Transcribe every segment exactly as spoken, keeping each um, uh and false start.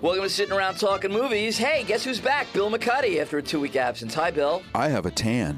Welcome to Sitting Around Talking Movies. Hey, guess who's back? Bill McCuddy after a two-week absence. Hi, Bill. I have a tan.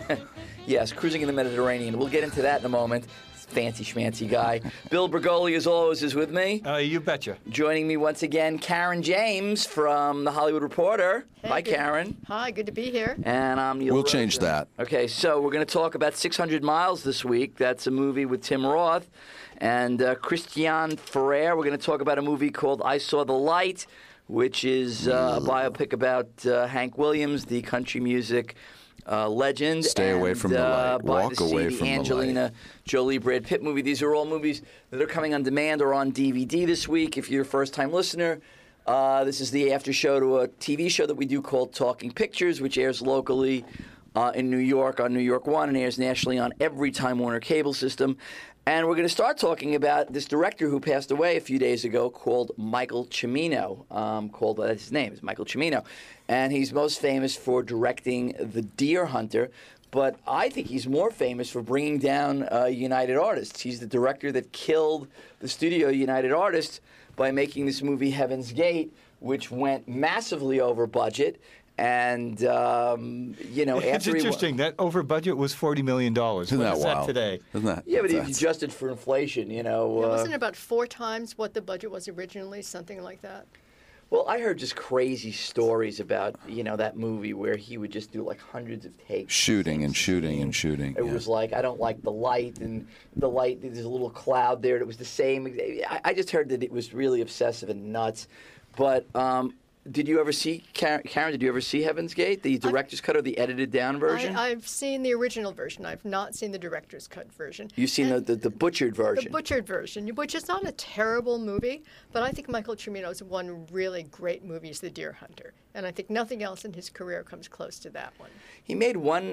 Yes, cruising in the Mediterranean. We'll get into that in a moment. Fancy schmancy guy. Bill Bergoli, as always, is with me. Uh, you betcha. Joining me once again, Karen James from The Hollywood Reporter. Hey, Hi, good. Karen. Hi, good to be here. And I'm Neil We'll Rosen. change that. Okay, so we're going to talk about six hundred miles this week. That's a movie with Tim Roth and uh, Christian Ferrer. We're going to talk about a movie called I Saw the Light, which is uh, a biopic about uh, Hank Williams, the country music uh, legend. Stay away and, from the uh, light. by Walk the away sea, from the Angelina light. Jolie, Brad Pitt movie. These are all movies that are coming on demand or on D V D this week. If you're a first-time listener, uh, this is the after show to a T V show that we do called Talking Pictures, which airs locally uh, in New York on New York One and airs nationally on every Time Warner cable system. And we're going to start talking about this director who passed away a few days ago called Michael Cimino. Um, called that's his name is Michael Cimino. And he's most famous for directing The Deer Hunter. But I think he's more famous for bringing down uh, United Artists. He's the director that killed the studio United Artists by making this movie Heaven's Gate, which went massively over budget. And, um, you know, It's after interesting. he wa- That over budget was forty million dollars. Isn't What that is wild? that today? Isn't that? Yeah, but if you that's- adjusted for inflation, you know. It Uh, wasn't about four times what the budget was originally, something like that. well, I heard just crazy stories about, you know, that movie where he would just do like hundreds of takes. Shooting and shooting and shooting. It yeah. was like, I don't like the light, and the light, there's a little cloud there. It was the same. I, I just heard that it was really obsessive and nuts. But um, did you ever see, Karen, Karen, did you ever see Heaven's Gate, the director's cut or the edited down version? I, I've seen the original version. I've not seen the director's cut version. You've seen the, And the, the butchered version. The butchered version, which is not a terrible movie, but I think Michael Cimino's one really great movie is The Deer Hunter. And I think nothing else in his career comes close to that one. He made one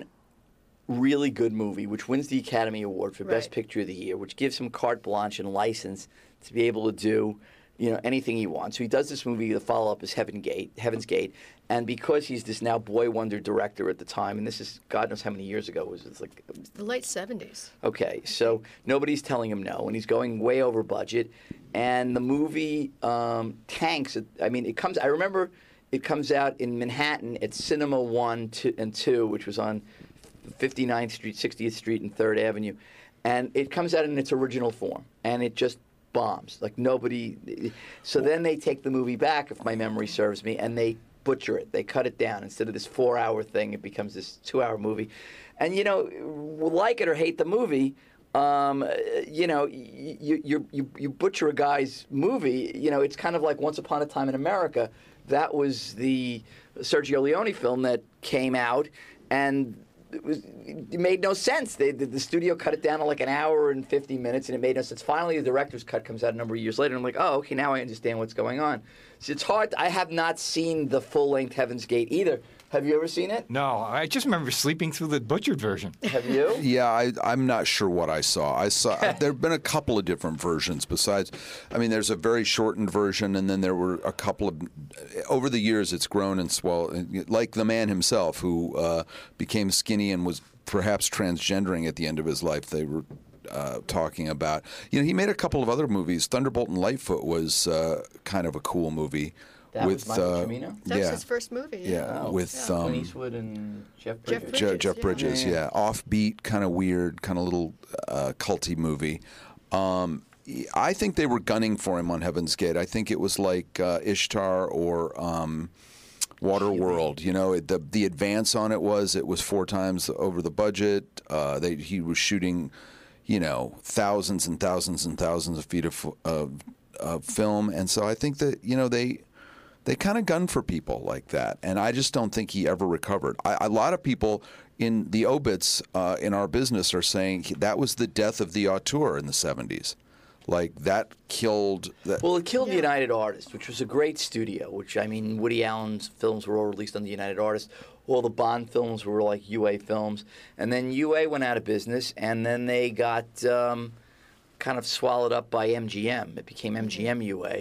really good movie, which wins the Academy Award for Best Right. Picture of the Year, which gives him carte blanche and license to be able to do, you know, anything he wants. So he does this movie. The follow-up is Heaven Gate, Heaven's Gate, and because he's this now boy wonder director at the time, and this is God knows how many years ago it was. It's like The late seventies. okay, so nobody's telling him no, and he's going way over budget, and the movie um, tanks. I mean, it comes. I remember it comes out in Manhattan at Cinema One two, and Two, which was on fifty-ninth Street, sixtieth Street, and Third Avenue, and it comes out in its original form, and it just bombs. Like nobody. So then they take the movie back, if my memory serves me, and they butcher it. They cut it down. Instead of this four-hour thing, it becomes this two-hour movie. And you know, like it or hate the movie, um, you know, you, you you you butcher a guy's movie. You know, it's kind of like Once Upon a Time in America. That was the Sergio Leone film that came out, and it, was, it made no sense. They, the, the studio cut it down to like an hour and fifty minutes, and it made no sense. Finally, the director's cut comes out a number of years later, and I'm like, oh, okay, now I understand what's going on. So it's hard. I have not seen the full-length Heaven's Gate either. Have you ever seen it? No, I just remember sleeping through the butchered version. Have you? Yeah, I, I'm not sure what I saw. I saw there have been a couple of different versions. Besides, I mean, there's a very shortened version, and then there were a couple of. Over the years, it's grown and swelled. Like the man himself, who uh, became skinny and was perhaps transgendering at the end of his life. They were uh, talking about. You know, he made a couple of other movies. Thunderbolt and Lightfoot was uh, kind of a cool movie. That with was Michael uh, Cimino? That was yeah, his first movie. yeah, Oh. with Yeah. um, Clint Eastwood and Jeff Jeff Bridges. Bridges. Je- Jeff yeah. Bridges, Yeah, yeah, yeah. offbeat, kind of weird, kind of little uh, culty movie. Um, I think they were gunning for him on Heaven's Gate. I think it was like uh, Ishtar or um, Waterworld. You know, it, the the advance on it was it was four times over the budget. Uh, they he was shooting, you know, thousands and thousands and thousands of feet of, of, of film, and so I think that you know they. They kind of gun for people like that, and I just don't think he ever recovered. I, a lot of people in the obits uh, in our business are saying he, that was the death of the auteur in the seventies. Like, that killed... That. Well, it killed Yeah. United Artists, which was a great studio, which, I mean, Woody Allen's films were all released on the United Artists. All the Bond films were like U A films. And then U A went out of business, and then they got um, kind of swallowed up by M G M. It became M G M U A.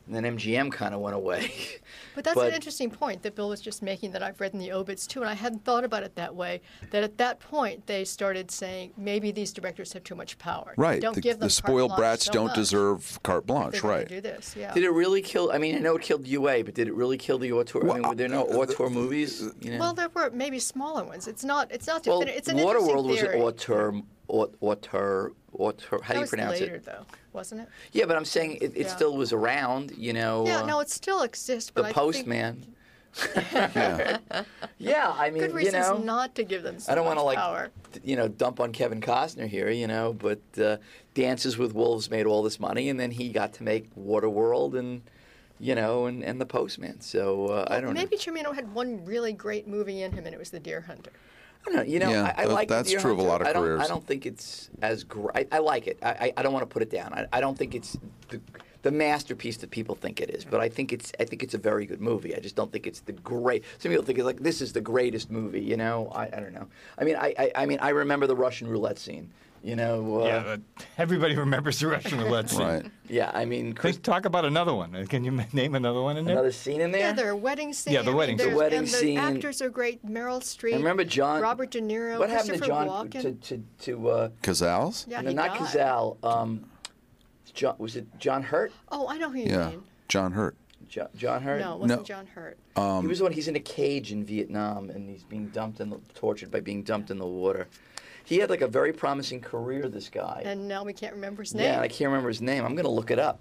And then M G M kind of went away. But that's But- an interesting point that Bill was just making that I've read in the obits too, and I hadn't thought about it that way. That at that point they started saying maybe these directors have too much power. Right. Don't the give them the carte spoiled blanche brats so don't much. deserve carte blanche, They're gonna right? do this, yeah. Did it really kill? I mean, I know it killed U A, but did it really kill the auteur? I Well, mean, were there no auteur movies? You know? Well, there were maybe smaller ones. It's not. It's not Well, definitive. It's an interesting Waterworld was an theory. auteur, au- auteur, auteur. How that do you was pronounce later, it? though, wasn't it? Yeah, but I'm saying it, it Yeah. still was around. You know. Yeah, uh, no, it still exists. But the I Postman. Think Yeah. Yeah, I mean, good you reasons know. not to give them so I don't much want to like, power. d- you know, dump on Kevin Costner here, you know, but uh, Dances with Wolves made all this money, and then he got to make Waterworld and, you know, and, and The Postman. So uh, I don't Maybe know. Cimino had one really great movie in him, and it was The Deer Hunter. I don't know. You know, Yeah, I, I tha- like The that's Deer true of a Hunter. lot of I don't, careers. I don't think it's as great. I, I like it. I, I, I don't want to put it down. I, I don't think it's the, the masterpiece that people think it is, but I think it's I think it's a very good movie. I just don't think it's the great. Some people think it's like this is the greatest movie. You know, I, I don't know. I mean, I, I I mean I remember the Russian roulette scene. You know. Uh, Yeah, but everybody remembers the Russian roulette scene. Right. Yeah, I mean, Chris, Think, talk about another one. Uh, Can you m- name another one in there? another scene in there. Yeah, their wedding scene. Yeah, the I mean, wedding there's- scene. The wedding and scene. The actors are great. Meryl Streep. I remember John. Robert De Niro. What happened to Christopher John Walken. to to to uh, Casals? Yeah, no, he not died. Cazale. Um, John was it John Hurt? Oh, I know who you Yeah. mean. John Hurt. John, John Hurt. No, it wasn't No. John Hurt. he was the one. He's in a cage in Vietnam, and he's being dumped in the, tortured by being dumped in the water. He had like a very promising career. This guy. And now we can't remember his name. yeah, I can't remember his name. I'm gonna look it up.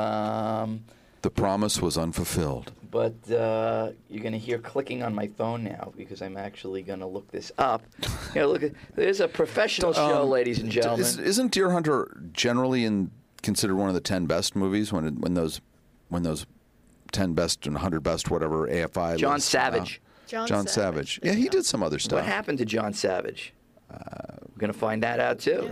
Um, The promise was unfulfilled. but uh, you're gonna hear clicking on my phone now because I'm actually gonna look this up. Yeah, look, at, there's a professional show, Um, ladies and gentlemen. Is, isn't Deer Hunter generally in, considered one of the ten best movies when it, when those when those ten best and one hundred best whatever A F I John lists come out? Savage. John, John Savage. Savage. Yeah, he did some other stuff. What happened to John Savage? Uh, we're going to find that out, too.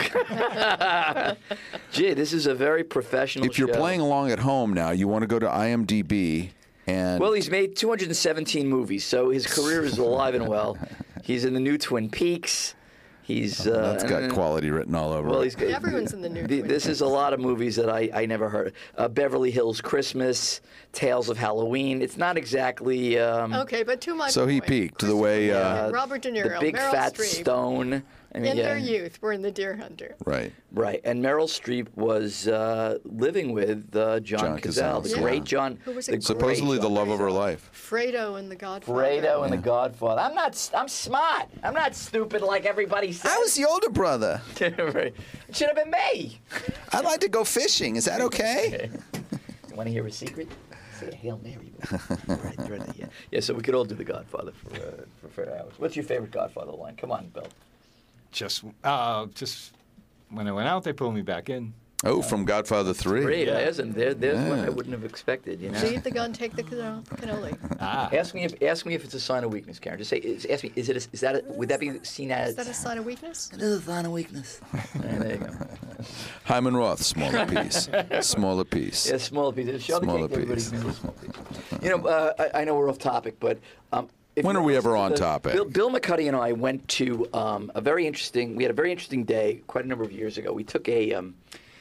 Gee, this is a very professional If you're show. playing along at home now, you want to go to I M D B and Well, he's made two hundred seventeen movies, so his career is alive and well. He's in the new Twin Peaks. He's uh, that's got quality written all over Well, it. he's got, Everyone's in the new the- Twin This is a lot of movies that I, I never heard. Uh, Beverly Hills Christmas, Tales of Halloween. It's not exactly um, Okay, but to my So he point, peaked the way, uh, Christopher Walken, Robert De Niro, the Big Meryl Fat Streep, Stone. I mean, in yeah. their youth, were in The Deer Hunter. Right. Right, and Meryl Streep was uh, living with uh, John, John Cazale, the Cazale, great yeah. John, Who was the a great Supposedly the John love of her Cazale. life. Fredo in The Godfather. Fredo and The Godfather. I'm not. I'm smart. I'm not stupid like everybody says. I was the older brother. Right. It should have been me. I'd like to go fishing. Is that okay? You want to hear a secret? Say a Hail Mary. right, right, yeah. yeah, so we could all do The Godfather for uh, for, for hours. What's your favorite Godfather line? Come on, Bill. Just, uh, just when I went out, they pulled me back in. Oh, from Godfather three. Great. Yeah. There's, there, there's one Yeah. I wouldn't have expected. You know. Leave the gun, take the canno- cannoli. Ah, Ask me if ask me if it's a sign of weakness, Karen. Just say. is- Ask me. Is it? A, is that? A, would that be seen as? Is that a sign of weakness? It is a sign of weakness. Yeah, there you go. Hyman Roth, smaller piece. Smaller piece. Yeah, smaller piece. Show the Smaller cake, everybody. piece. can do a small piece. You know, uh, I, I know we're off topic, but um, if When you are we listen ever to on the- topic? Bill, Bill McCuddy and I went to um, a very interesting. We had a very interesting day quite a number of years ago. We took a. Um,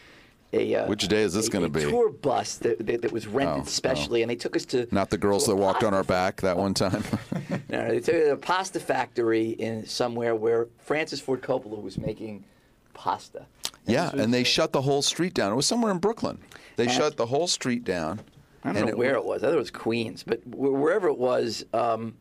a uh, Which day is this a- gonna a be? Tour bus that, that, that was rented Oh, specially, and they took us to. Not the girls to a that walked on our pasta back that one time. No, no, they took us to a pasta factory in somewhere where Francis Ford Coppola was making pasta. Yeah, this was, and they uh, shut the whole street down. It was somewhere in Brooklyn. They And- shut the whole street down. I don't know where it was. I thought it was Queens, but wh- wherever it was, um,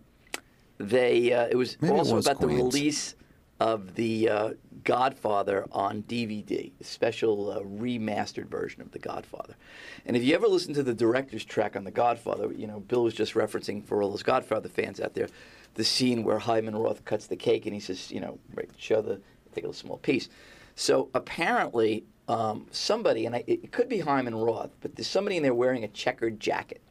they uh, it was Maybe it also was about the Queens. release of the uh, Godfather on D V D, a special uh, remastered version of The Godfather. And if you ever listen to the director's track on The Godfather, you know Bill was just referencing for all those Godfather fans out there, the scene where Hyman Roth cuts the cake and he says, you know, right, show the take a small piece. So apparently, um, somebody, and I, it could be Hyman Roth, but there's somebody in there wearing a checkered jacket.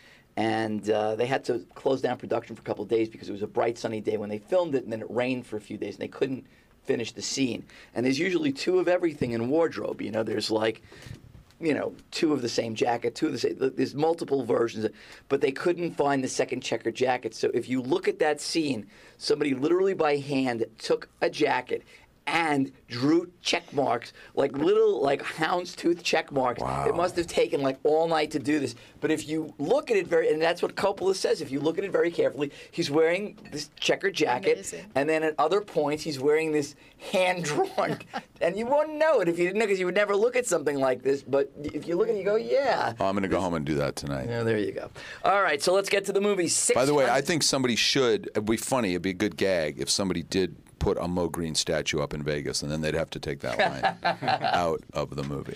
And uh, they had to close down production for a couple of days because it was a bright sunny day when they filmed it, and then it rained for a few days, and they couldn't finish the scene. And there's usually two of everything in wardrobe. You know, there's like, you know, two of the same jacket, two of the same. There's multiple versions, but they couldn't find the second checkered jacket. So if you look at that scene, somebody literally by hand took a jacket and drew check marks, like little like houndstooth check marks. Wow. It must have taken like all night to do this. But if you look at it very, and that's what Coppola says, if you look at it very carefully, he's wearing this checkered jacket, Amazing. and then at other points he's wearing this hand-drawn, and you wouldn't know it if you didn't know, because you would never look at something like this. But if you look at it, you go, yeah. Oh, I'm going to go home and do that tonight. Yeah, there you go. All right, so let's get to the movie. By the way, I six hundred think somebody should. It'd be funny. It'd be a good gag if somebody did put a Mo Green statue up in Vegas, and then they'd have to take that line out of the movie.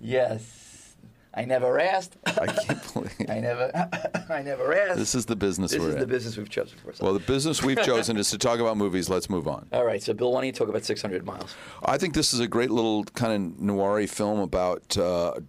Yes. I never asked. I can't believe. I never I never asked. This is the business This we're is in. the business we've chosen for ourselves. Well, the business we've chosen is to talk about movies. Let's move on. All right, so Bill, why don't you talk about six hundred miles? I think this is a great little kind of noir-y film about uh,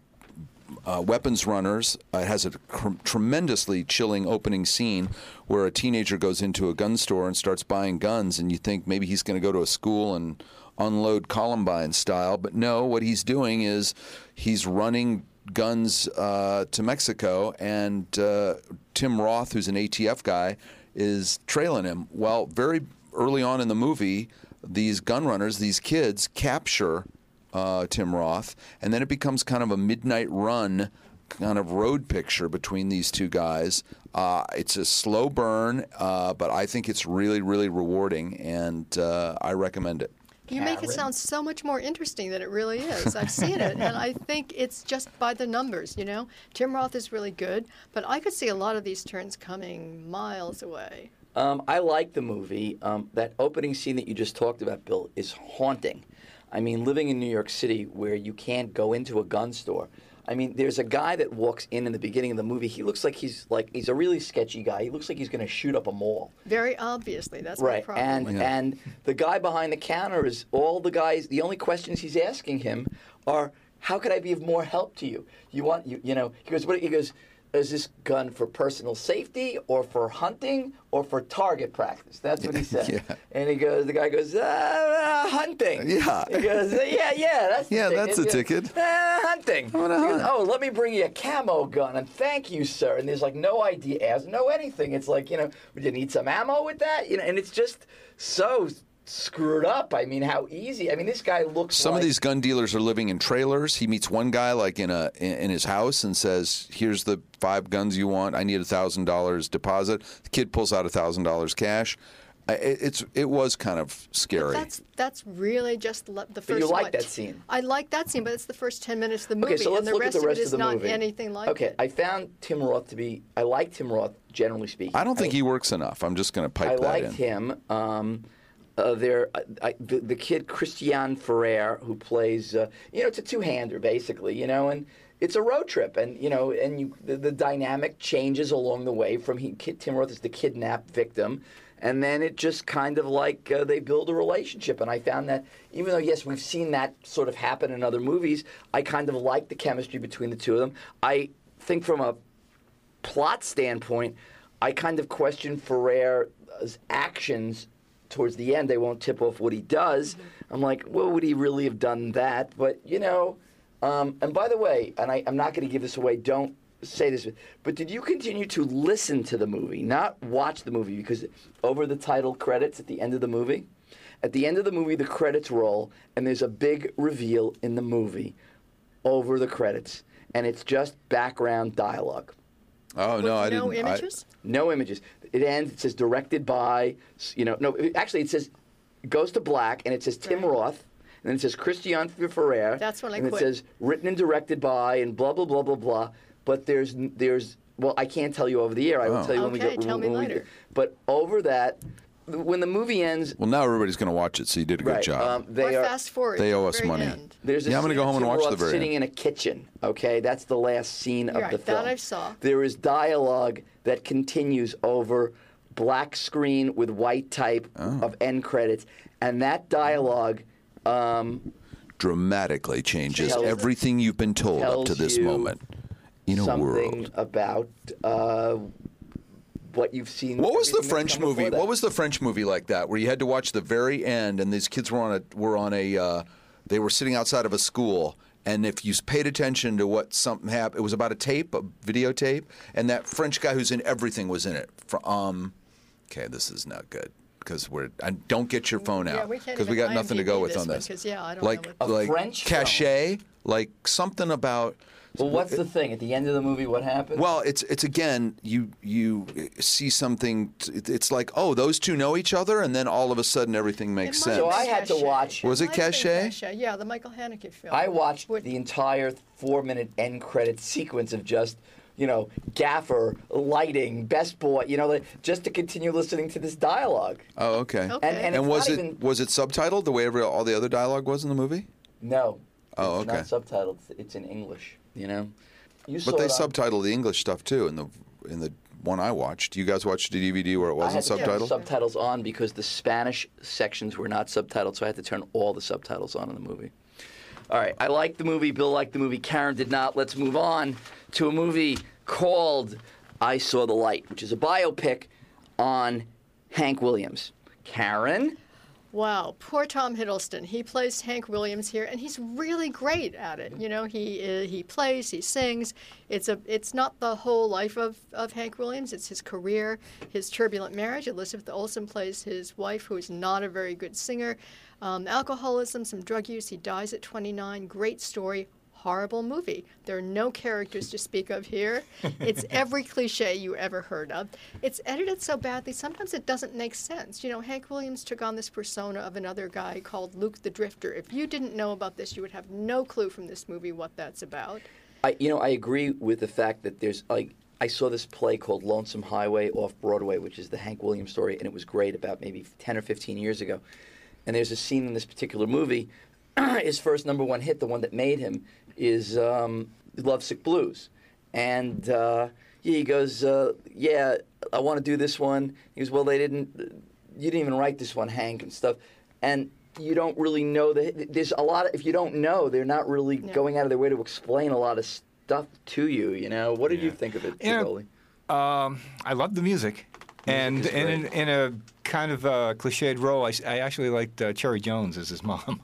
uh, weapons runners. Uh, it has a cr- tremendously chilling opening scene where a teenager goes into a gun store and starts buying guns, and you think maybe he's going to go to a school and unload Columbine style. But no, what he's doing is he's running guns uh, to Mexico, and uh, Tim Roth, who's an A T F guy, is trailing him. Well, very early on in the movie, these gun runners, these kids, capture uh, Tim Roth, and then it becomes kind of a midnight run kind of road picture between these two guys. Uh, it's a slow burn, uh, but I think it's really, really rewarding, and uh, I recommend it. You make it Karen? sound so much more interesting than it really is. I've seen it, and I think it's just by the numbers, you know? Tim Roth is really good, but I could see a lot of these turns coming miles away. Um, I like the movie. Um, that opening scene that you just talked about, Bill, is haunting. I mean, living in New York City where you can't go into a gun store. I mean, there's a guy that walks in in the beginning of the movie. He looks like he's like he's a really sketchy guy. He looks like he's going to shoot up a mall. Very obviously, that's my Right, problem. and with it. Yeah. and the guy behind the counter is all the guys. The only questions he's asking him are, "How could I be of more help to you? You want you you know?" He goes, "What?" He goes, "Is this gun for personal safety or for hunting or for target practice?" That's what he said. Yeah. And he goes, the guy goes, uh, uh, "Hunting." Yeah. He goes, "Yeah, yeah, that's the Yeah, ticket." that's the He goes, ticket. "Uh, hunting." wanna He goes, hunt. "Oh, let me bring you a camo gun and thank you, sir." And there's like no idea, as no anything. It's like, you know, would you need some ammo with that? You know, and it's just so screwed up. I mean, how easy. I mean, this guy looks. Some like, of these gun dealers are living in trailers. He meets one guy like in a in, in his house and says, "Here's the five guns you want. I need a thousand dollars deposit." The kid pulls out a thousand dollars cash. I- It, it's it was kind of scary. That's that's really just le- the first. you like what, that scene? I like that scene, but it's the first ten minutes of the movie, Okay, so let's and the look rest at the rest of it is of the not movie. anything like okay, it. I found Tim Roth to be. I like Tim Roth generally speaking. I don't think I, he works enough. I'm just going to pipe I that liked in. him. Um, uh, there, I, I, the, the kid Christian Ferrer, who plays, uh, you know, it's a two-hander basically, you know, and it's a road trip, and you know, and you, the, the dynamic changes along the way. From he, kid, Tim Roth is the kidnapped victim, and then it just kind of like uh, they build a relationship. And I found that even though yes, we've seen that sort of happen in other movies, I kind of like the chemistry between the two of them. I think from a plot standpoint, I kind of question Ferrer's actions towards the end. They won't tip off what he does. Mm-hmm. I'm like, well, would he really have done that? But, you know, um, and by the way, and I, I'm not going to give this away, don't say this, but did you continue to listen to the movie, not watch the movie? Because over the title credits at the end of the movie, at the end of the movie, the credits roll, and there's a big reveal in the movie over the credits, and it's just background dialogue. Oh With no, I no didn't. I- images. No images. It ends. It says directed by. You know, no. it- Actually, it says it goes to black, and it says Tim Right. Roth, and then it says Christian Ferrer. That's when I and quit. it says written and directed by, and blah blah blah blah blah. But there's there's well, I can't tell you over the air. I will Oh. tell you when we Okay, go. tell me when we later. do- But over that, when the movie ends, well, now everybody's going to watch it, so you did a good right? job. Um, they or are. fast forward. They to owe the us very money. end. There's a Yeah, I'm gonna scene go of home and Tim watch the Roth very sitting end. in a kitchen. Okay, that's the last scene of Right, the that film. I saw. There is dialogue that continues over black screen with white type Oh. of end credits, and that dialogue um, Dramatically changes Tells- everything you've been told up to tells this you moment in a something world. about uh, what you've seen. What was the everything that's French come before movie? that. What was the French movie like that, where you had to watch the very end, and these kids were on a were on a uh, they were sitting outside of a school, and if you paid attention to what something happened, it was about a tape, a videotape, and that French guy who's in everything was in it. Fr- Um, okay, this is not good. because we're and don't get your phone Yeah, out we can't because we even got nothing to IMDb go with this on one, this. 'cause, yeah, I don't like know what- A like French film. cachet, like something about. Well, what's the thing at the end of the movie? What happens? Well, it's it's again you you see something. It's like, oh, those two know each other, and then all of a sudden everything makes It might sense. have So I been had to Cachet. watch- Was it might have been Cachet? Yeah, the Michael Haneke film. I watched What- the entire four-minute end credit sequence of just, you know, gaffer, lighting, best boy, you know, like, just to continue listening to this dialogue. Oh, okay. Okay. And, and, And it's was not it even, was it subtitled the way every, all the other dialogue was in the movie? no. Oh, it's okay. not subtitled. It's in English, you know? You saw But they it on- subtitle the English stuff too in the in the one I watched. You guys watched the D V D where it I wasn't had to turn subtitled? the subtitles on because the Spanish sections were not subtitled, so I had to turn all the subtitles on in the movie. All right, I liked the movie. Bill liked the movie. Karen did not. Let's move on to a movie called I Saw the Light, which is a biopic on Hank Williams. Karen? Wow, poor Tom Hiddleston. He plays Hank Williams here, and he's really great at it. You know, he uh, he plays, he sings. It's a it's not the whole life of, of Hank Williams. It's his career, his turbulent marriage. Elizabeth Olsen plays his wife, who is not a very good singer. Um, alcoholism, some drug use. He dies at twenty-nine. Great story. Horrible movie. There are no characters to speak of here. It's every cliche you ever heard of. It's edited so badly, sometimes it doesn't make sense. You know, Hank Williams took on this persona of another guy called Luke the Drifter. If you didn't know about this, you would have no clue from this movie what that's about. I, you know, I agree with the fact that there's like I saw this play called Lonesome Highway off Broadway, which is the Hank Williams story, and it was great about maybe ten or fifteen years ago. And there's a scene in this particular movie. His first number one hit, the one that made him, is um, Lovesick Blues. And uh, he goes, uh, yeah, I want to do this one. He goes, well, they didn't, you didn't even write this one, Hank, and stuff. And you don't really know, the, there's a lot of, if you don't know, they're not really Yeah. going out of their way to explain a lot of stuff to you, you know? What did you Yeah. think of it, Yeah. Tivoli? Um, I love the music. And is and in, great. in a kind of uh, cliched role, I, s- I actually liked uh, Cherry Jones as his mom.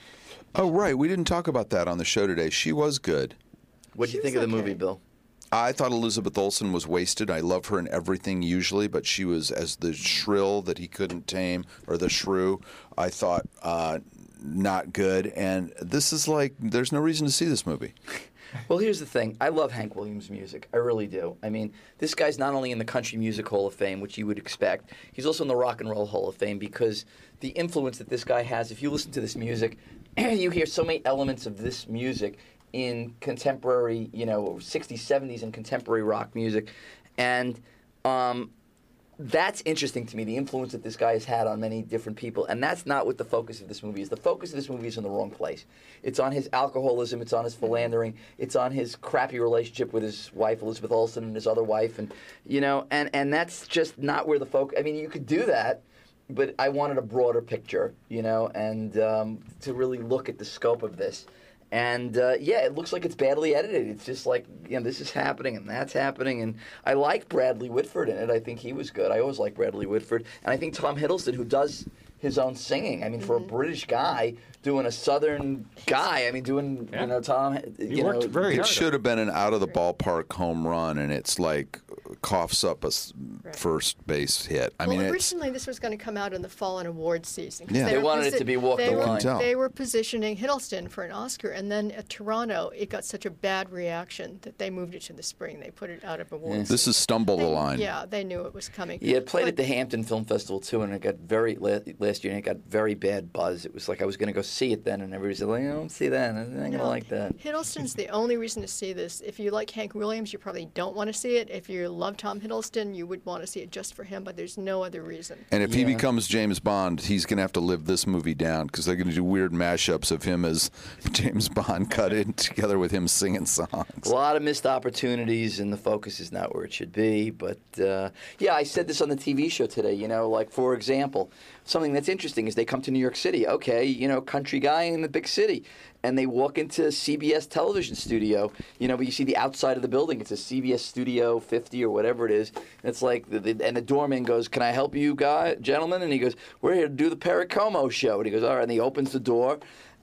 Oh, right. We didn't talk about that on the show today. She was good. What did you She think of was the okay. movie, Bill? I thought Elizabeth Olsen was wasted. I love her in everything usually, but she was as the shrill that he couldn't tame, or the shrew. I thought uh, not good. And this is like, there's no reason to see this movie. Well, here's the thing. I love Hank Williams' music. I really do. I mean, this guy's not only in the Country Music Hall of Fame, which you would expect, he's also in the Rock and Roll Hall of Fame because the influence that this guy has, if you listen to this music, you hear so many elements of this music in contemporary, you know, sixties, seventies and contemporary rock music. And um, that's interesting to me, the influence that this guy has had on many different people. And that's not what the focus of this movie is. The focus of this movie is in the wrong place. It's on his alcoholism. It's on his philandering. It's on his crappy relationship with his wife, Elizabeth Olsen, and his other wife. And, you know, and, and that's just not where the focus... I mean, you could do that, but I wanted a broader picture, you know, and um, to really look at the scope of this. And, uh, yeah, it looks like it's badly edited. It's just like, you know, this is happening and that's happening. And I like Bradley Whitford in it. I think he was good. I always like Bradley Whitford. And I think Tom Hiddleston, who does his own singing. I mean, for a British guy doing a Southern guy, I mean, doing, Yeah. you know, Tom, He you worked know, very It hard. should have been an out of the ballpark home run, and it's like coughs up a s- Right. first base hit. I well, mean, it's originally this was going to come out in the fall and awards season. 'cause Yeah. They were wanted it to be Walk they the were, Line. Tell. They were positioning Hiddleston for an Oscar, and then at Toronto, it got such a bad reaction that they moved it to the spring. They put it out of awards. this is stumble the They- line. Yeah, they knew it was coming. Yeah, it played But- at the Hampton Film Festival too, and it got very la- last year. And it got very bad buzz. It was like I was going to go see it then, and everybody said, "Like, I don't see that. I'm not going to No, like that." Hiddleston's the only reason to see this. If you like Hank Williams, you probably don't want to see it. If you love Tom Hiddleston, you would want to see it just for him, but there's no other reason. And if he Yeah. becomes James Bond, he's going to have to live this movie down because they're going to do weird mashups of him as James Bond cut in together with him singing songs. A lot of missed opportunities, and the focus is not where it should be. But uh, yeah, I said this on the T V show today. You know, like for example, something that's interesting is they come to New York City. Okay, you know, country guy in the big city, and they walk into C B S television studio. You know, but you see the outside of the building. It's a C B S Studio fifty or whatever it is. And it's like, the, the, and the doorman goes, "Can I help you, guy, gentlemen?" And he goes, "We're here to do the Perry Como show." And he goes, "All right." And he opens the door.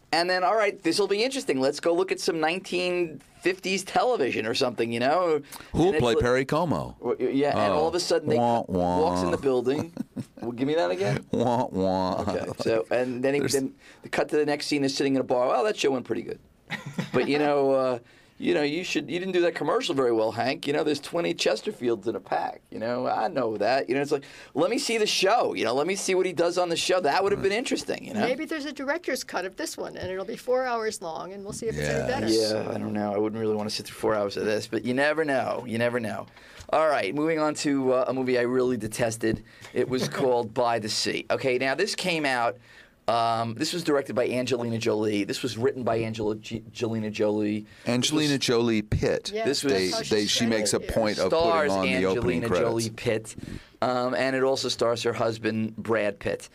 And then, all right, this will be interesting. Let's go look at some nineteen fifties television or something, you know? Who'll And play it's- Perry Como? Yeah, and Oh. all of a sudden they Wah, wah. walks in the building. Well, give me that again. Wah, wah. Okay. So, and then, he, There's- then the cut to the next scene is sitting in a bar. Well, that show went pretty good. But, you know, uh, you know, you should. You didn't do that commercial very well, Hank. You know, there's twenty Chesterfields in a pack. You know, I know that. You know, it's like, let me see the show. You know, let me see what he does on the show. That would have been interesting. You know. Maybe there's a director's cut of this one, and it'll be four hours long, and we'll see if it's Yeah. any better. Yeah, I don't know. I wouldn't really want to sit through four hours of this, but you never know. You never know. All right, moving on to uh, a movie I really detested. It was called By the Sea. Okay, now this came out. Um, this was directed by Angelina Jolie. This was written by Angela G- Angelina Jolie. Angelina Jolie Pitt. Yeah, This was- They, that's how they, she's she makes a credited. point of Stars putting on the opening Angelina credits. Jolie Pitt, um, and it also stars her husband Brad Pitt.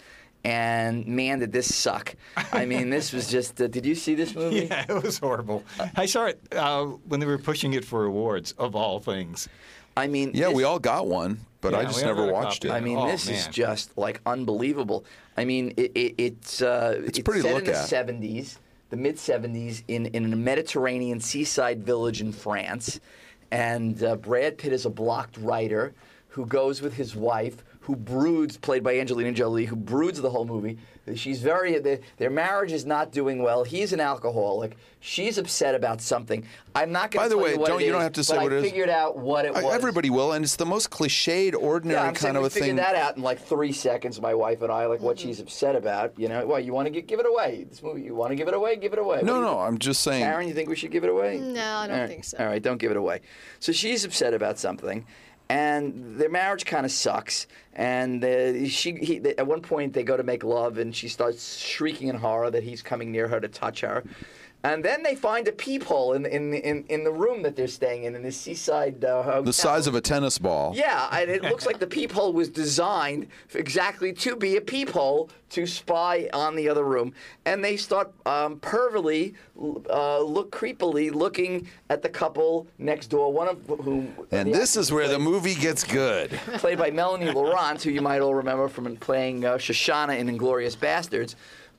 And man, did this suck! I mean, this was just. Uh, did you see this movie? Yeah, it was horrible. I saw it uh, when they were pushing it for awards, of all things. I mean, Yeah, this- we all got one, but Yeah, I just we all never got a watched copy. it. I mean, Oh, this is man. just like unbelievable. I mean, it, it, it's uh, It's pretty to set look in the at. seventies, the mid seventies, in in a Mediterranean seaside village in France, and uh, Brad Pitt is a blocked writer who goes with his wife, who broods, played by Angelina Jolie, who broods the whole movie. She's very, the, their marriage is not doing well. He's an alcoholic. She's upset about something. I'm not going By to the tell way, you what don't- it you don't is, have to say but what I it is. figured out what it I- was. Everybody will, and it's the most cliched, ordinary Yeah, I'm kind saying of we a figured thing. that out in like three seconds, my wife and I, like what Mm-hmm. she's upset about. You know, well, you want to give it away. This movie, you want to give it away? Give it away. What No, do you no, think? I'm just saying. Karen, you think we should give it away? No, I don't All right. think so. All right, don't give it away. So she's upset about something, and their marriage kind of sucks. And uh, she, he, they, at one point, they go to make love, and she starts shrieking in horror that he's coming near her to touch her. And then they find a peephole in in in, in the room that they're staying in in this seaside uh, hotel. The size of a tennis ball. Yeah, and it looks like the peephole was designed exactly to be a peephole to spy on the other room. And they start um, pervily, uh, look creepily looking at the couple next door, one of whom. And the this actress is where the played- movie gets good. Played by Melanie Laurent, who you might all remember from playing uh, Shoshana in *Inglourious Bastards*.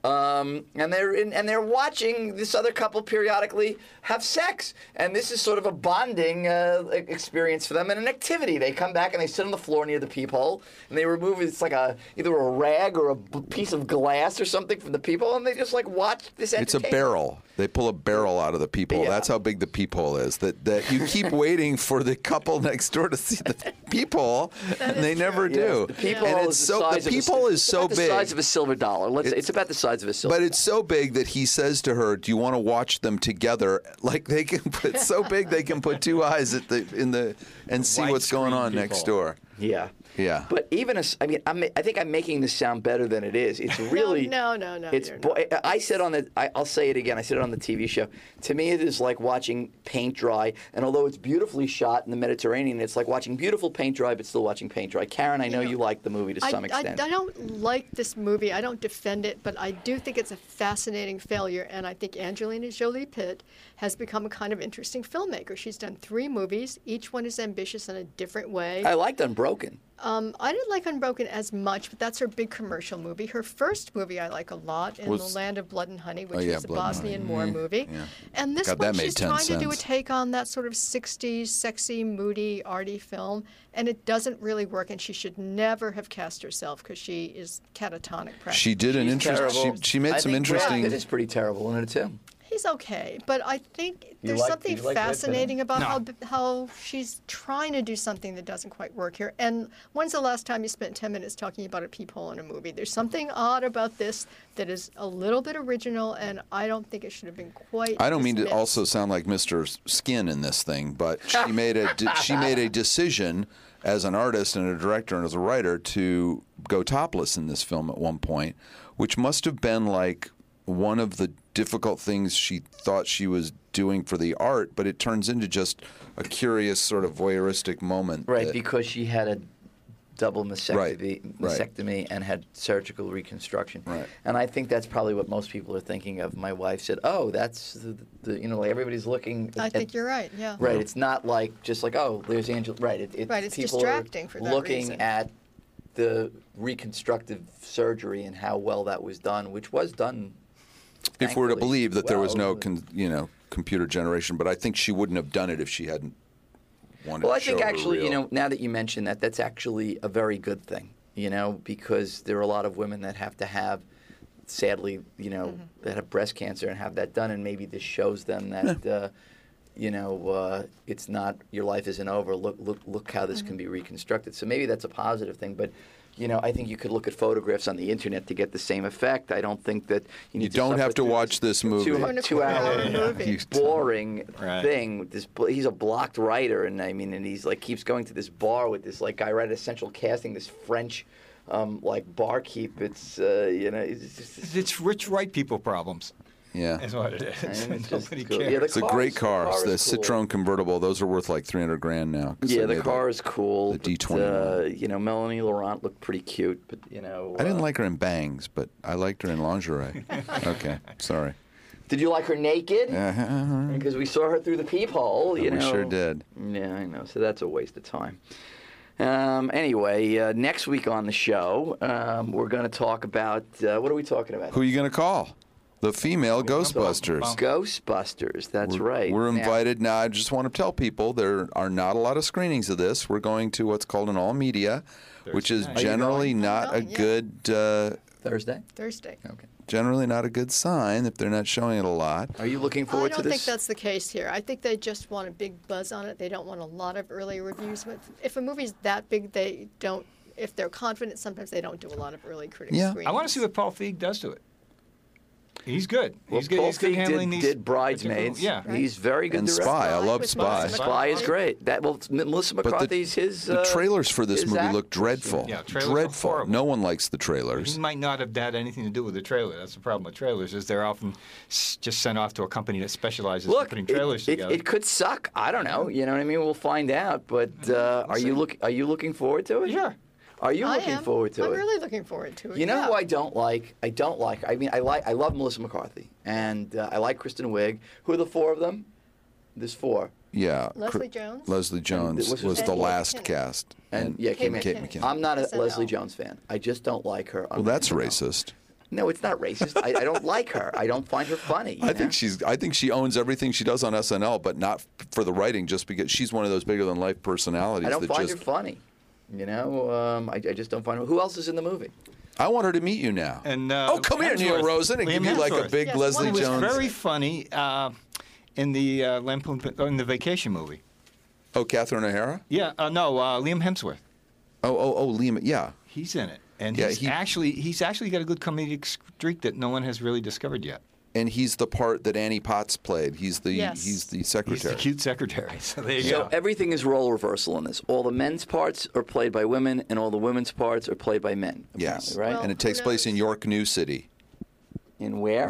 Um, and they're in, and they're watching this other couple periodically have sex, and this is sort of a bonding uh, e- experience for them and an activity. They come back and they sit on the floor near the peephole, and they remove it's like a either a rag or a b- piece of glass or something from the peephole, and they just like watch this. It's a entertainment. barrel. They pull a barrel out of the peephole. Yeah. That's how big the peephole is. That that you keep waiting for the couple next door to see the peephole, and they is never true. do. The peephole and is it's the so size the of a- peephole is it's so about the big. size of a silver dollar. Let's say It's- it's about the size of a silver. But it's so big that he says to her, "Do you want to watch them together?" Like they can put so big they can put two eyes at the in the and see what's going Widescreen on next people. door. Yeah. Yeah. But even as I mean, I'm, I think I'm making this sound better than it is. It's really no, no, no, It's you're bo- I said on the I, I'll say it again. I said it on the T V show. To me, it is like watching paint dry. And although it's beautifully shot in the Mediterranean, it's like watching beautiful paint dry, but still watching paint dry. Karen, I know Yeah. you like the movie to I, some I, extent. I don't like this movie. I don't defend it, but I do think it's a fascinating failure. And I think Angelina Jolie Pitt has become a kind of interesting filmmaker. She's done three movies. Each one is ambitious in a different way. I liked Unbroken. Um, I didn't like Unbroken as much, but that's her big commercial movie. Her first movie I like a lot, In Was- the Land of Blood and Honey, which Oh, yeah, was a Blood and Bosnian Honey. War movie. Yeah. And this God, one, that made she's ten trying to do a cents. take on that sort of sixties, sexy, moody, arty film, and it doesn't really work, and she should never have cast herself because she is catatonic practically. She did an She's interesting. She, terrible. she made I some think Brad interesting. Pitt is pretty terrible in it too. He's okay, but I think there's like- something you like Brad Pitt? fascinating about No. how how she's trying to do something that doesn't quite work here. And when's the last time you spent ten minutes talking about a peephole in a movie? There's something odd about this that is a little bit original, and I don't think it should have been quite. I don't mean to dismissed. also sound like Mister Skin in this thing, but she made a de- she made a decision as an artist and a director and as a writer to go topless in this film at one point, which must have been like one of the difficult things she thought she was doing for the art, but it turns into just a curious sort of voyeuristic moment. Right, that- because she had a double mastectomy, Right, right. mastectomy and had surgical reconstruction. Right. And I think that's probably what most people are thinking of. My wife said, "Oh, that's the, the you know, like everybody's looking." I at, think you're right. Yeah. right. It's not like just like, "Oh, there's Angela." Right. It, it, Right, it's people distracting are for that looking reason. at the reconstructive surgery and how well that was done, which was done if we're to thankfully, believe that there was no, well. con, you know, computer generation. But I think she wouldn't have done it if she hadn't wanted Well, to I think show her actually, you real- know, now that you mention that, that's actually a very good thing, you know, because there are a lot of women that have to have, sadly, you know, Mm-hmm. that have breast cancer and have that done, and maybe this shows them that, uh, you know, uh, it's not, your life isn't over. Look, look, look how this Mm-hmm. can be reconstructed. So maybe that's a positive thing, but. You know, I think you could look at photographs on the internet to get the same effect. I don't think that you need You to don't suffer have to through watch this movie. Two, Two and a two quarter hour hour movie. You- boring Right. thing. With this, he's a blocked writer, and I mean, and he's like keeps going to this bar with this like guy right at Central Casting, this French, um, like barkeep. It's uh, you know, it's just. It's rich white people problems. Yeah. Is what it is. And it's just Nobody cool. cares. Yeah, the It's a car great is- the car. car The is cool. Citroen convertible. Those are worth like three hundred grand now. 'cause Yeah, they the made car that. is cool. the but, D twenty-one. Uh, you know, Melanie Laurent looked pretty cute, but you know. I didn't uh, like her in bangs, but I liked her in lingerie. Okay, sorry. Did you like her naked? Uh-huh. Because we saw her through the peephole. You We know. sure did. Yeah, I know. So that's a waste of time. Um, anyway, uh, next week on the show, um, we're going to talk about uh, what are we talking about? Who are you going to call? The female Ghostbusters. Ghostbusters. That's We're- right. We're Now- invited. Now, I just want to tell people there are not a lot of screenings of this. We're going to what's called an all media, which is Thursday night. Are you generally going? not I'm a going, yeah. good, uh, Thursday. Thursday. Okay. generally not a good sign if they're not showing it a lot. Are you looking I forward don't to think this? that's the case here. I think they just want a big buzz on it. They don't want a lot of early reviews. But if a movie's that big, they don't. If they're confident, sometimes they don't do a lot of early critic Yeah. screenings. I want to see what Paul Feig does to it. He's good. Well, he's good. Paul he's good Feig handling did, these. did Bridesmaids. Yeah. Right. He's very good And director. Spy. I Spy love with Spy. Melissa Spy is McCarthy. great. That well, M- Melissa But the, McCarthy's his. the uh, trailers for this his movie actress. look dreadful. Yeah, trailers look dreadful. horrible. No one likes the trailers. He might not have had anything to do with the trailer. That's the problem with trailers, is they're often s- just sent off to a company that specializes in Look, putting it, trailers it, together. it could suck. I don't know. You know what I mean? We'll find out. But uh, are you see. look? Are you looking forward to it? Sure. Are you I looking am. forward to I'm it? really looking forward to it. You know yeah. who I don't like? I don't like. I mean, I like. I love Melissa McCarthy, and uh, I like Kristen Wiig. Who are the four of them? There's four. Yeah. Leslie Cr- Jones? Leslie Jones what's her was name? the And last McKinnon. cast. And, yeah, Kate Kate Kate McKinnon. McKinnon. I'm not a S N L. Leslie Jones fan. I just don't like her. Well, that's racist. No, it's not racist. I, I don't like her. I don't find her funny. I you think know? she's. I think she owns everything she does on S N L, but not f- for the writing. Just because she's one of those bigger than life personalities I don't that find just. her funny. You know, um, I, I just don't find her. Who else is in the movie? I want her to meet you now. And, uh, oh, come here, Neil Hemsworth. Rosen, and Liam give you like a Hemsworth. big Yes, Leslie one He was Jones. very funny uh, in the uh, Lampoon in the Vacation movie. Oh, Catherine O'Hara. Yeah, uh, no, uh, Liam Hemsworth. Oh, oh, oh, Liam. Yeah. He's in it, and Yeah, he's he- actually he's actually got a good comedic streak that no one has really discovered yet. And he's the part that Annie Potts played. He's the Yes. he's the He's secretary. the cute secretary. So there you So go. everything is role reversal in this. All the men's parts are played by women, and all the women's parts are played by men. Yes. apparently, right? Well, and it takes who place in knows? York, New City. In where?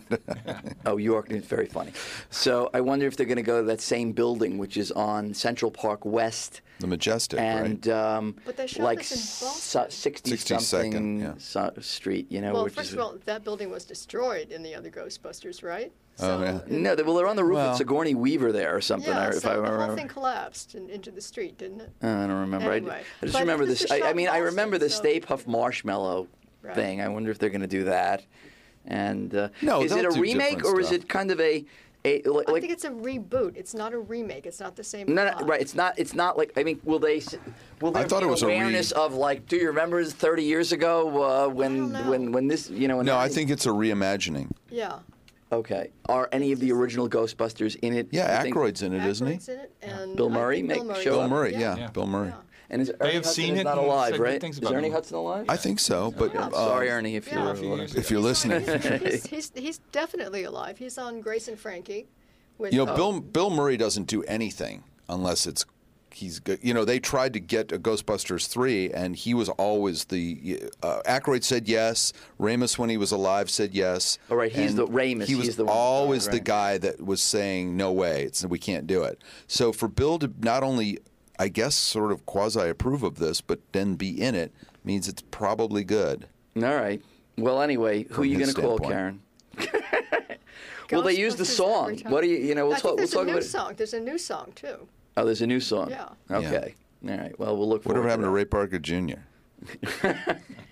oh, York is very funny. So I wonder if they're going to go to that same building, which is on Central Park West, The Majestic, and right? um, But they shot like this in Boston. sixty sixty-second, something yeah. so- street. You know, Well, which first is of all, that building was destroyed in the other Ghostbusters, right? Oh, yeah. no, they, well, they're on the roof Well- at Sigourney Weaver there or something. Yeah, I, if so I the remember. whole thing collapsed in, into the street, didn't it? I don't remember. I- Anyway. I, just But remember this this. was I, I shot mean, in I Boston, remember the so- Stay Puft Marshmallow Right. thing. I wonder if they're going to do that. And uh, No, is it they'll a do remake different or is stuff. it kind of a, a like, I like think it's a reboot. It's not a remake. It's not the same. no, no, plot. right? It's not. It's not like. I mean, will they? s- Will there I thought be it was a re- awareness of like? Do you remember thirty years ago uh, when know. when when this? You know. When No, I that- think it's a reimagining. Yeah. Okay. Are any of the original Ghostbusters in it? Yeah, you think? Aykroyd's in it, isn't he? Aykroyd's in it, and Bill I Murray think make- Bill Murray. show Bill up? Murray, yeah, Yeah. Bill Murray. Yeah. And is Ernie have Hudson seen is it not and alive, said good right? things Is about Ernie him. Hudson alive? I think so, but Yeah. uh, Sorry, Ernie, if Yeah. you're A few years if you're listening. he's, he's, he's definitely alive. He's on Grace and Frankie. With, You know, uh, Bill Bill Murray doesn't do anything unless it's he's good. You know, they tried to get a Ghostbusters three, and he was always the. Uh, Aykroyd said yes. Ramis, when he was alive, said yes. Oh, right, he's And the- Ramis, He was he's the one- always right, the right. guy that was saying no way. It's we can't do it. So for Bill to not only, I guess, sort of quasi approve of this, but then be in it means it's probably good. All right. Well, anyway, who From are you his going to call, standpoint. Karen? Will they use the Ghostbusters song? every time. What do you? You know, we'll I talk. think We'll there's talk a new about. It. song. There's a new song too. Oh, there's a new song. Yeah. Okay. All right. Well, we'll look. Whatever forward happened to that. Ray Parker Junior?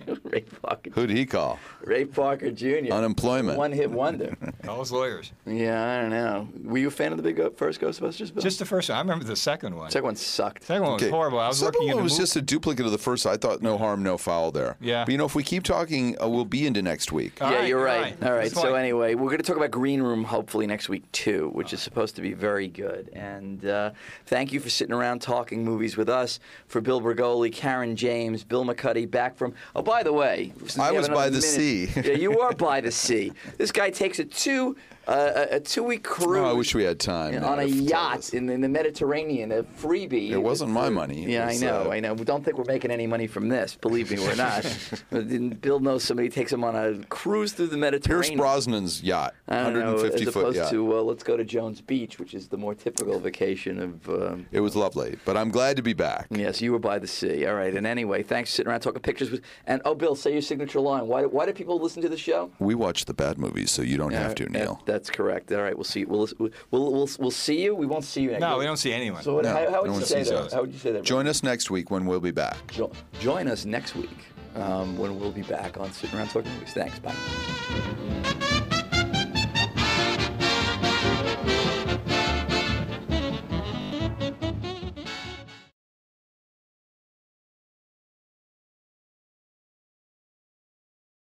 Ray Parker. Who'd he call? Ray Parker Junior Unemployment. One hit wonder. All his lawyers. Yeah, I don't know. Were you a fan of the big go- first Ghostbusters, Bill? Just the first one. I remember the second one. Second one sucked. Second one was Okay. horrible. I was Second looking at one the was movie. just a duplicate of the first. I thought no harm, no foul there. Yeah. But you know, if we keep talking, uh, we'll be into next week. All yeah, right, you're all right. right. All right. That's So fine. anyway, we're going to talk about Green Room hopefully next week too, which is supposed to be very good. And uh, thank you for sitting around talking movies with us. For Bill Bergoli, Karen James, Bill McCuddy, back from. Oh, by the way, since I we have was another by the minute- sea. Yeah, you are by the sea. This guy takes a two uh, a, a two week cruise. Oh, I wish we had time. on a to tell yacht this. in, in the Mediterranean, a freebie. It wasn't my money. It Yeah, was, I know, uh, I know. We don't think we're making any money from this. Believe me, we're not. But Bill knows somebody takes him on a cruise through the Mediterranean. Pierce Brosnan's yacht, I don't know, one hundred fifty as foot opposed yacht. to uh, let's go to Jones Beach, which is the more typical vacation of. Um, It was lovely, but I'm glad to be back. Yes, you were by the sea. All right. And anyway, thanks for sitting around talking pictures. With, and oh, Bill, say your signature line. Why, why do people listen to the show? We watch the bad movies, so you don't have to, Uh, Neil. That's correct. All right. We'll see. We'll we'll we'll, we'll see you. We won't see you next. No, week. we don't see anyone. So what, No, how, how would no you one say sees that? us. How would you say that? Join us next week when we'll be back. Jo- join us next week um, when we'll be back on Sitting Around Talking Movies. Thanks. Bye.